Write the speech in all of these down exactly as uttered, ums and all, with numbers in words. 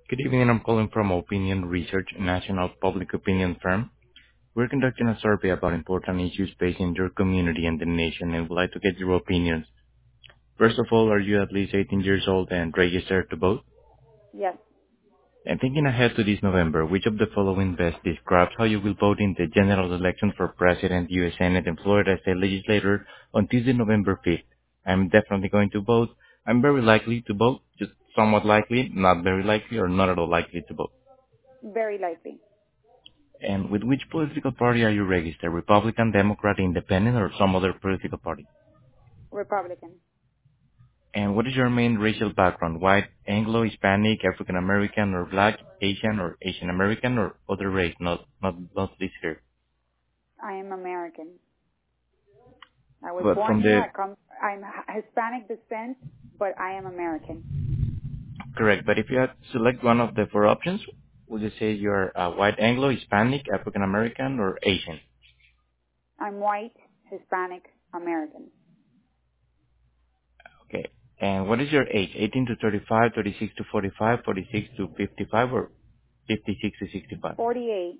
Good evening. I'm calling from Opinion Research, a national public opinion firm. We're conducting a survey about important issues facing your community and the nation and would like to get your opinions. First of all, are you at least eighteen years old and registered to vote? Yes. And thinking ahead to this November, which of the following best describes how you will vote in the general election for President, U S Senate, and Florida State Legislature on Tuesday, November fifth? I'm definitely going to vote. I'm very likely to vote, just somewhat likely, not very likely, or not at all likely to vote. Very likely. And with which political party are you registered? Republican, Democrat, Independent, or some other political party? Republican. And what is your main racial background? White, Anglo, Hispanic, African American, or Black, Asian, or Asian American, or other race? Not not not this here. I am American. I was But born from here. the I come. I'm H- Hispanic descent, but I am American. correct. But if you had to select one of the four options, would you say you're uh, white, Anglo, Hispanic, African American, or Asian? I'm white, Hispanic, American. Okay. And what is your age? eighteen to thirty-five, thirty-six to forty-five, forty-six to fifty-five, or fifty-six to sixty-five? forty-eight.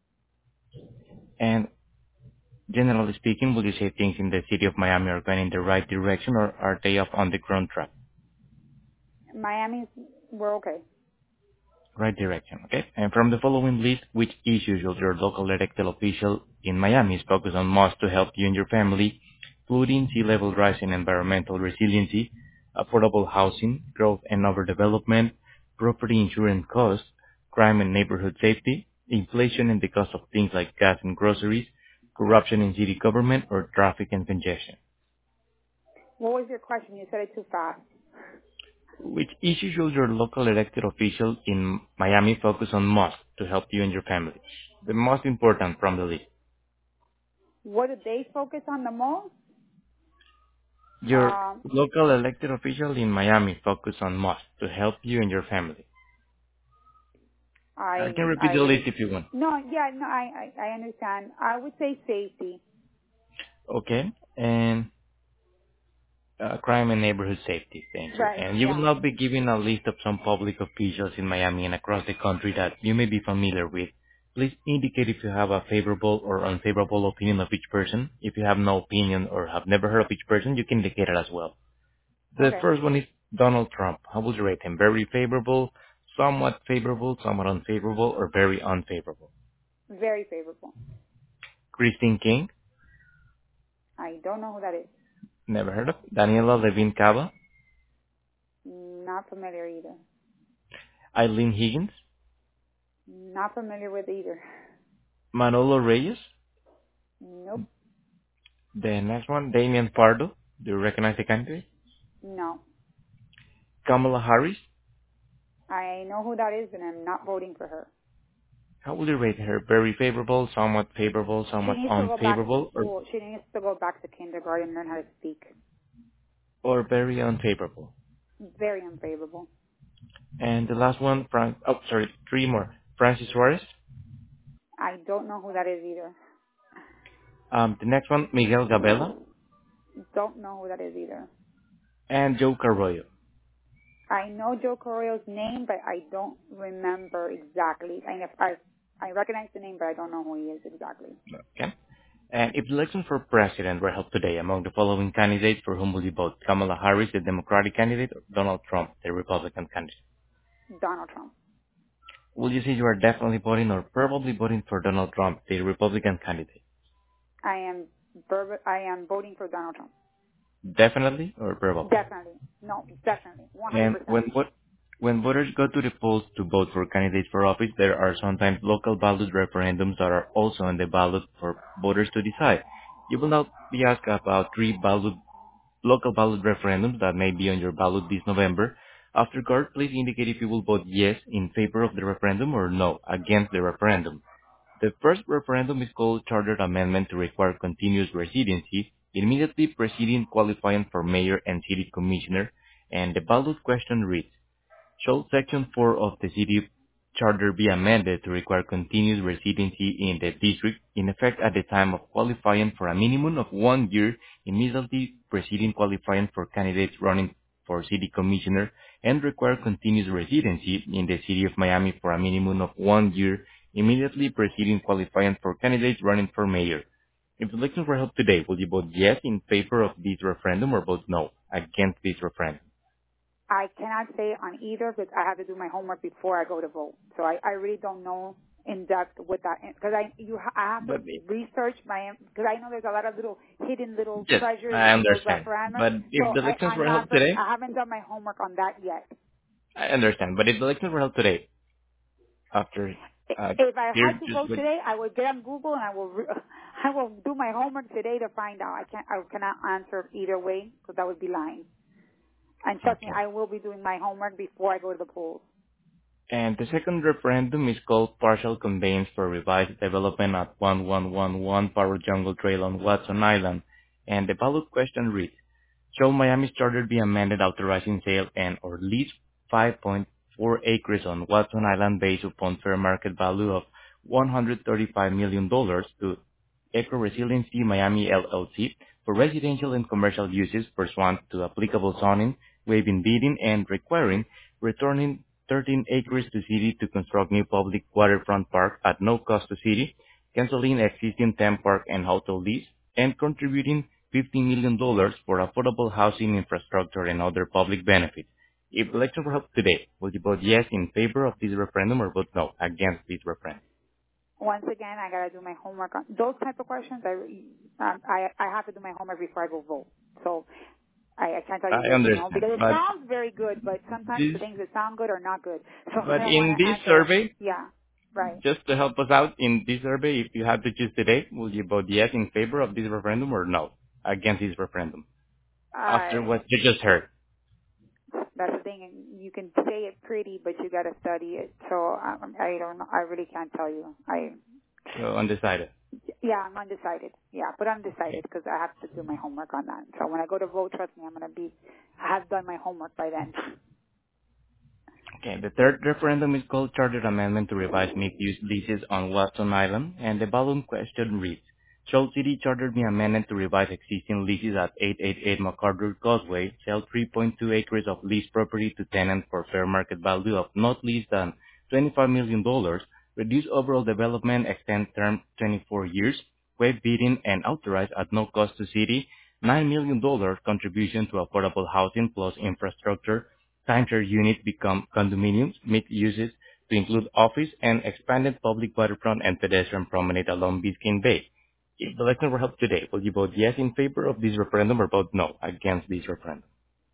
And generally speaking, would you say things in the city of Miami are going in the right direction, or are they off on the ground track? Miami's. We're okay. Right direction, okay? And from the following list, which issues should your local elected official in Miami is focused on most to help you and your family, including sea level rise and environmental resiliency, affordable housing, growth and overdevelopment, property insurance costs, crime and neighborhood safety, inflation and the cost of things like gas and groceries, corruption in city government, or traffic and congestion? What was your question? You said it too fast. Which issue should your local elected official in Miami focus on most to help you and your family? The most important from the list. What do they focus on the most? Your Um, local elected official in Miami focus on most to help you and your family. I I. can repeat the I. list if you want. No. Yeah. No. I. I, I understand. I would say safety. Okay. And uh, crime and neighborhood safety. Thank you. Right. And you will Yeah. now be given a list of some public officials in Miami and across the country that you may be familiar with. Please indicate if you have a favorable or unfavorable opinion of each person. If you have no opinion or have never heard of each person, you can indicate it as well. The Okay. first one is Donald Trump. How would you rate him? Very favorable, somewhat favorable, somewhat unfavorable, or very unfavorable? Very favorable. Christine King, I don't know who that is. never heard of. Daniela Levine Cava, Not familiar either. Eileen Higgins, Not familiar with either. Manolo Reyes. Nope. The next one, Damian Pardo. Do you recognize the candidate? No. Kamala Harris. I know who that is, and I'm not voting for her. How would you rate her? Very favorable, somewhat favorable, She somewhat needs to go back to unfavorable, or school. She needs to go back to kindergarten and learn how to speak. or very unfavorable? Very unfavorable. And the last one, Fran- oh, sorry, three more. Francis Suarez. I don't know who that is either. Um, the next one, Miguel Gabela, Don't know who that is either. and Joe Carroyo. I know Joe Correo's name, but I don't remember exactly. I, I, I recognize the name, but I don't know who he is exactly. Okay. And if the election for president were held today, among the following candidates, for whom will you vote? Kamala Harris, the Democratic candidate, or Donald Trump, the Republican candidate? Donald Trump. Will you say you are definitely voting or probably voting for Donald Trump, the Republican candidate? I am. Verb- I am voting for Donald Trump. Definitely or probably? Definitely. No, definitely. And one hundred percent. when what when voters go to the polls to vote for candidates for office, there are sometimes local ballot referendums that are also on the ballot for voters to decide. You will now be asked about three ballot local ballot referendums that may be on your ballot this November. Afterward, please indicate if you will vote yes in favor of the referendum or no against the referendum. The first referendum is called Charter Amendment to require continuous residency, immediately preceding qualifying for mayor and city commissioner, and the ballot question reads, shall Section four of the city charter be amended to require continuous residency in the district in effect at the time of qualifying for a minimum of one year immediately preceding qualifying for candidates running for city commissioner and require continuous residency in the city of Miami for a minimum of one year immediately preceding qualifying for candidates running for mayor. If the elections were held today, would you vote yes in favor of this referendum or vote no against this referendum? I cannot say on either because I have to do my homework before I go to vote. So I, I really don't know in depth with that because I you ha- I have to But it- research my because I know there's a lot of little hidden little yes, treasures I in those understand. referendums. But if So the I, elections I'm were not held fam- today, I haven't done my homework on that yet. I understand. But if the elections were held today, after uh, If I here had to just vote with today, I would get on Google and I will re- I will do my homework today to find out. I can't I cannot answer either way because that would be lying. And trust me, okay. I will be doing my homework before I go to the polls. And the second referendum is called Partial Conveyance for Revised Development at one one one one Power Jungle Trail on Watson Island. And the ballot question reads, shall Miami's charter be amended authorizing sale and or lease five point four acres on Watson Island based upon fair market value of one hundred thirty-five million dollars to Eco Resiliency Miami L L C for residential and commercial uses pursuant to applicable zoning, waiving bidding and requiring returning thirteen acres to city to construct new public waterfront park at no cost to city, canceling existing ten park and hotel lease, and contributing fifteen million dollars for affordable housing infrastructure and other public benefits. If elections were held today, would you vote yes in favor of this referendum or vote no against this referendum? Once again, I gotta do my homework on those type of questions. I um, I I have to do my homework before I go vote. So I, I can't tell you I yes or no understand, because it but sounds very good, but sometimes this, the things that sound good are not good. So I but don't want in to this answer. survey, Yeah, right. just to help us out in this survey, if you had to choose today, will you vote yes in favor of this referendum or no against this referendum? After I what you just heard, that's the thing. And you can say it pretty, but you gotta study it. So I, I don't know. I really can't tell you. I so undecided. yeah, I'm undecided. Yeah, but I'm decided Okay. because I have to do my homework on that. So when I go to vote, trust me, I'm gonna be I have done my homework by then. Okay, the third referendum is called Charter Amendment to Revise Mixed-Use Leases on Watson Island, and the ballot question reads, shall City Charter be amended to revise existing leases at eight eighty-eight MacArthur Causeway, sell three point two acres of leased property to tenants for fair market value of not less than twenty-five million dollars, reduce overall development, extend term twenty-four years, waive bidding, and authorize at no cost to City nine million dollars contribution to affordable housing plus infrastructure, timeshare units become condominiums, mixed uses to include office and expanded public waterfront and pedestrian promenade along Biscayne Bay. If the election were held today, will you vote yes in favor of this referendum or vote no against this referendum?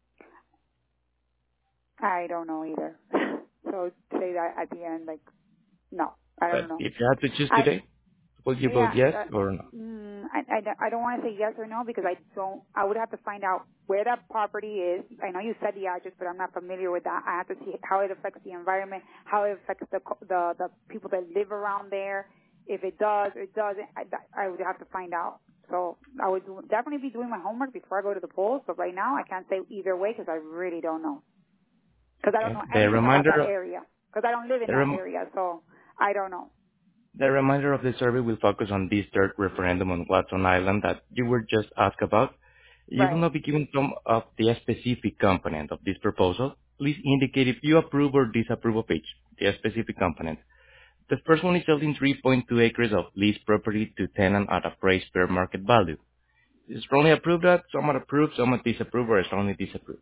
I don't know either. So say that at the end, like no, I But don't know. if you had to choose I today, will you vote yeah, yes uh, or no? mm, I, I, don't- I don't want to say yes or no because I don't. I would have to find out where that property is. I know you said the address, but I'm not familiar with that. I have to see how it affects the environment, how it affects the co- the the people that live around there. If it does or it doesn't, I, I would have to find out. So I would do, definitely be doing my homework before I go to the polls. But right now, I can't say either way because I really don't know. Because I don't Okay. know The anything about that reminder, area. Because I don't live in the, that rem- area, so I don't know. the reminder of the survey will focus on this third referendum on Watson Island that you were just asked about. You will Right. not be given some of the specific component of this proposal. Please indicate if you approve or disapprove of each, the specific component. The first one is selling three point two acres of leased property to tenant at appraised fair market value. Is strongly approved that, somewhat approved, somewhat disapproved, or strongly disapproved.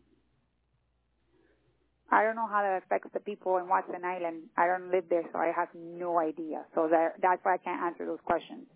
I don't know how that affects the people in Watson Island. I don't live there, so I have no idea. So that, that's why I can't answer those questions.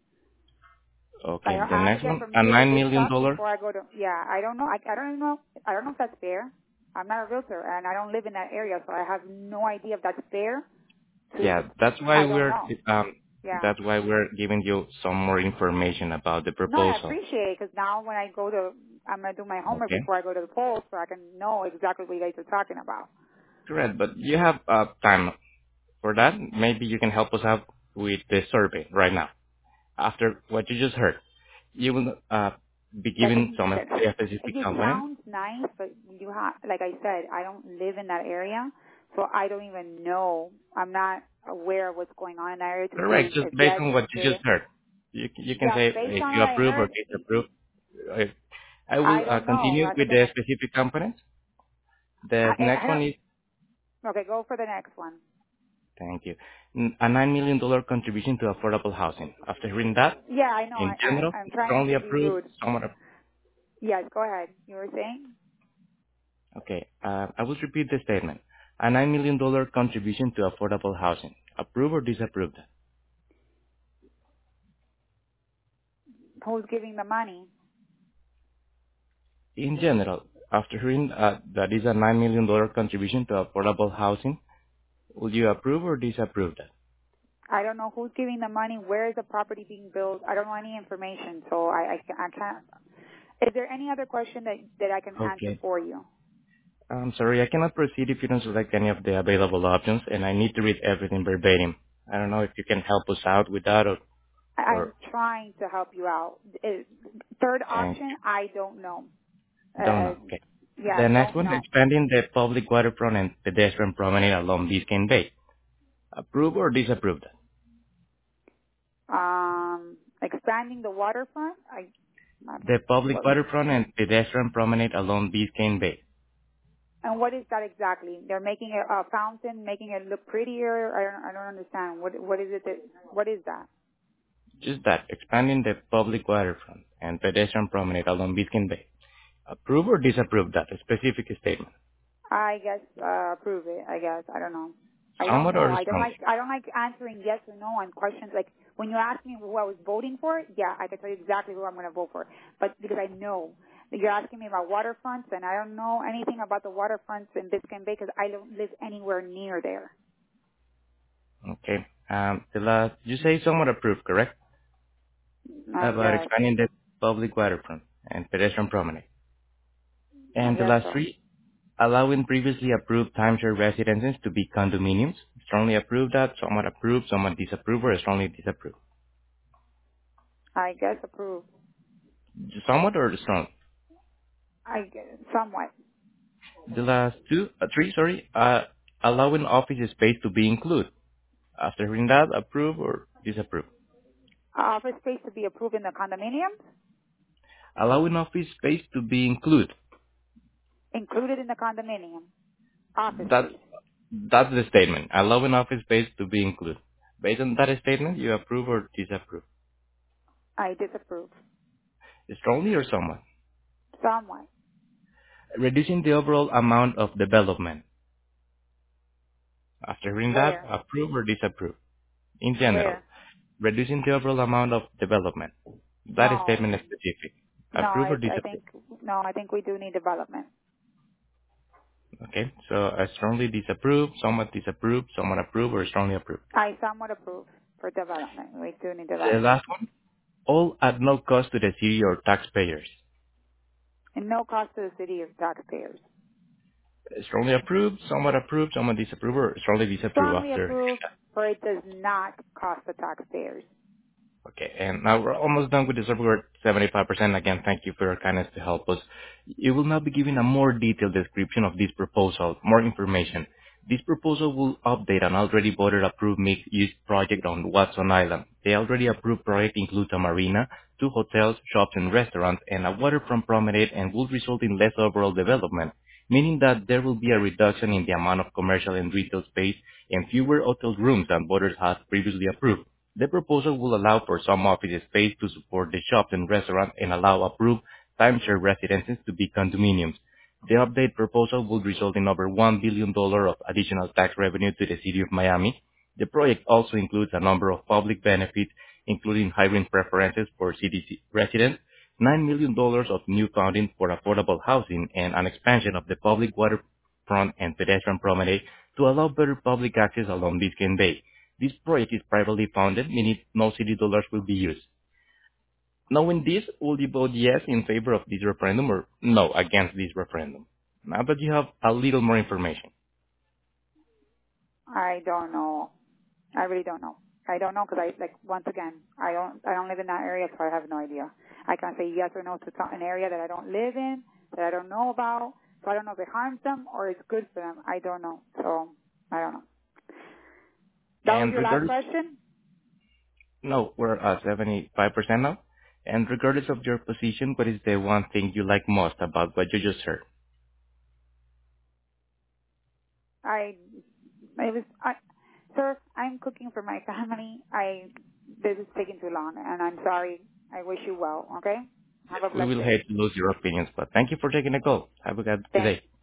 I, Okay, the I have to next get one, a familiar with nine this million stuff dollar. before I go to. Yeah, I don't know. I, I don't even know. I don't know if that's fair. I'm not a realtor, and I don't live in that area, so I have no idea if that's fair. To, Yeah, that's why I don't we're know. um, Yeah. that's why we're giving you some more information about the No, I proposal. appreciate it because now when I go to, I'm gonna do my homework Okay, before I go to the polls, so I can know exactly what you guys are talking about. correct. But you have uh, time for that. Maybe you can help us out with the survey right now. After what you just heard, you will uh, be That given just, some that, specific it just component. sounds nice, but you have, like I said, I don't live in that area, so I don't even know. I'm not aware of what's going on in that area to Correct. see Just if based yes, on it's what you fair. just heard. You, you can Yeah, say based if on you what I approve or heard, disapprove. Uh, I will I uh, don't know. continue That's the with thing. the specific components. The I, I next one is, don't. Okay, go for the next one. thank you, N- a nine million dollars contribution to affordable housing. After hearing that, Yeah, I know. in I, I general, I'm trying not strongly to be approved, rude. somewhat ap- Yes, go ahead. You were saying okay, uh, I will repeat the statement. A nine million dollars contribution to affordable housing. Approve or disapprove that? who's giving the money? In general, after hearing uh, that is a nine million dollars contribution to affordable housing, will you approve or disapprove that? I don't know who's giving the money. Where is the property being built? I don't know any information, so I I, ca- I can't. Is there any other question that that I can answer Okay. for you? I'm sorry, I cannot proceed if you don't select any of the available options, and I need to read everything verbatim. I don't know if you can help us out with that or, I, I'm or trying to help you out. Is- Third thank option, I don't know. you. Don't Uh, know. Okay. yeah, The next don't one, know. expanding the public waterfront and pedestrian promenade along Biscayne Bay. Approve or disapprove that? Um, expanding the waterfront. I, I The public what, waterfront and pedestrian promenade along Biscayne Bay. and what is that exactly? They're making it a fountain, making it look prettier. I don't, I don't understand. What what is it that what is that? Just that, expanding the public waterfront and pedestrian promenade along Biscayne Bay. Approve or disapprove that specific statement? I guess uh, approve it. I guess I don't know. I don't Somewhat know. or I don't like strongly? I don't like answering yes or no on questions. Like when you ask me who I was voting for, yeah, I can tell you exactly who I'm going to vote for. But because I know that you're asking me about waterfronts, and I don't know anything about the waterfronts in Biscayne Bay because I don't live anywhere near there. Okay. Um, the last, you say somewhat approved, correct? I About guess. expanding the public waterfront and pedestrian promenade. I And the guess last so. three, allowing previously approved timeshare residences to be condominiums. Strongly approve that, somewhat approved, somewhat disapprove, or strongly disapprove. I guess approve. Somewhat or strong. I guess, somewhat. The last two, uh, three, sorry, uh, allowing office space to be included. After hearing that, approve or disapprove. Office space to be approved in the condominiums, Allowing office space to be included. included in the condominium. Office That's, space. that's the statement. Allowing office space to be included. Based on that statement, you approve or disapprove. I disapprove. Strongly or somewhat. Somewhat. Reducing the overall amount of development. After hearing that, Where? approve or disapprove. In general, Where? reducing the overall amount of development. That No. statement is specific. No, Approve I, or I disapprove. think, no, I think we do need development. Okay, so I strongly disapprove, somewhat disapprove, somewhat approve, or strongly approve. I somewhat approve for development. We do need The development. last one, all at no cost to the city or taxpayers. And no cost to the city or taxpayers. Strongly approve, somewhat approve, somewhat disapprove, or strongly disapprove Strongly after. approve, for it does not cost the taxpayers. Okay, and now we're almost done with the survey. We're at seventy-five percent. Again, thank you for your kindness to help us. You will now be given a more detailed description of this proposal, more information. This proposal will update an already voted approved mixed-use project on Watson Island. The already approved project includes a marina, two hotels, shops and restaurants, and a waterfront promenade and will result in less overall development, meaning that there will be a reduction in the amount of commercial and retail space and fewer hotel rooms than voters had previously approved. The proposal will allow for some office space to support the shops and restaurants and allow approved timeshare residences to be condominiums. The update proposal would result in over one billion dollars of additional tax revenue to the city of Miami. The project also includes a number of public benefits, including hiring preferences for city c- residents, nine million dollars of new funding for affordable housing, and an expansion of the public waterfront and pedestrian promenade to allow better public access along Biscayne Bay. This project is privately funded, meaning no city dollars will be used. Knowing this, will you vote yes in favor of this referendum or no against this referendum? Now that you have a little more information. I don't know. I really don't know. I don't know because I, like, once again, I don't, I don't live in that area, so I have no idea. I can't say yes or no to some- an area that I don't live in, that I don't know about, so I don't know if it harms them or it's good for them. I don't know. So, I don't know. That was And your last regardless, question? no, we're at seventy-five percent now. And regardless of your position, what is the one thing you like most about what you just heard? it was, I, sir, I'm cooking for my family. I, this is taking too long, and I'm sorry. I wish you well, okay? Have a We blessed will day. hate to lose your opinions, but thank you for taking the call. Have a good good Thank day.